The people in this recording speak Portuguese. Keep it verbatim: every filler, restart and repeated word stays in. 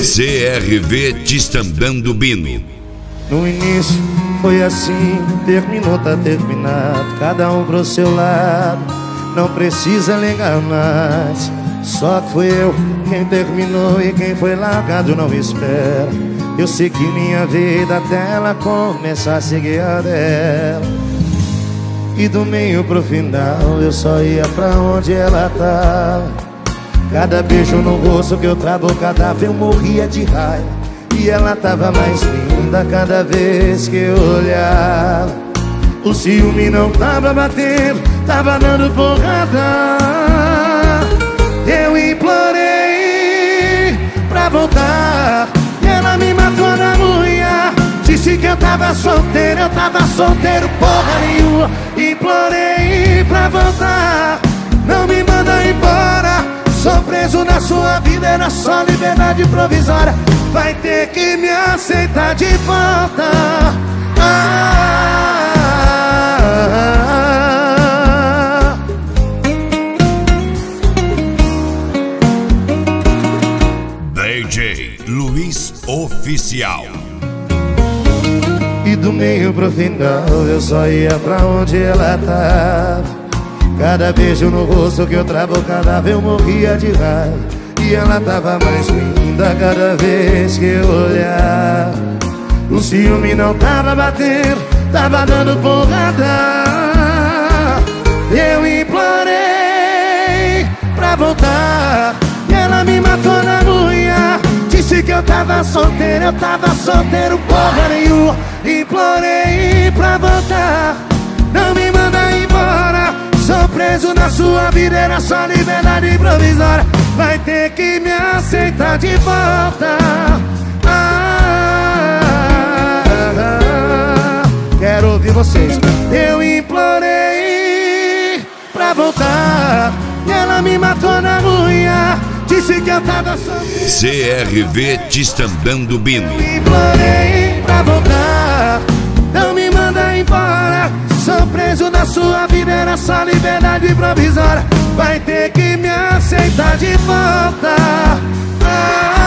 C R V Tistandando Bino. No início foi assim, terminou, tá terminado, cada um pro seu lado, não precisa ligar mais. Só que fui eu quem terminou e quem foi largado não espera. Eu segui minha vida até ela começar a seguir a dela. E do meio pro final eu só ia pra onde ela tava. Cada beijo no rosto que eu travo, cada vez eu morria de raiva. E ela tava mais linda cada vez que eu olhava. O ciúme não tava batendo, tava dando porrada. Eu implorei pra voltar e ela me matou na unha. Disse que eu tava solteiro, eu tava solteiro porra nenhuma. Implorei pra voltar, não me manda embora. Sou preso na sua vida, era só liberdade provisória. Vai ter que me aceitar de volta. Ah, D J Luiz Oficial. E do meio pro final eu só ia pra onde ela tava. Cada beijo no rosto que eu travo, cada vez eu morria de raiva. E ela tava mais linda cada vez que eu olhava. O ciúme não tava batendo, tava dando porrada. Eu implorei pra voltar e ela me matou na unha. Disse que eu tava solteiro, eu tava solteiro porra nenhuma. Implorei pra voltar, não me manda embora. Sou preso na sua vida, era só liberdade provisória. Vai ter que me aceitar de volta. Ah, quero ouvir vocês. Eu implorei pra voltar e ela me matou na unha. Disse que eu tava solteiro. C R V Tistandando Bino. Eu implorei pra voltar, não me manda embora. Sou preso na sua vida, era só liberdade provisória. Vai ter que me aceitar de volta. Ah,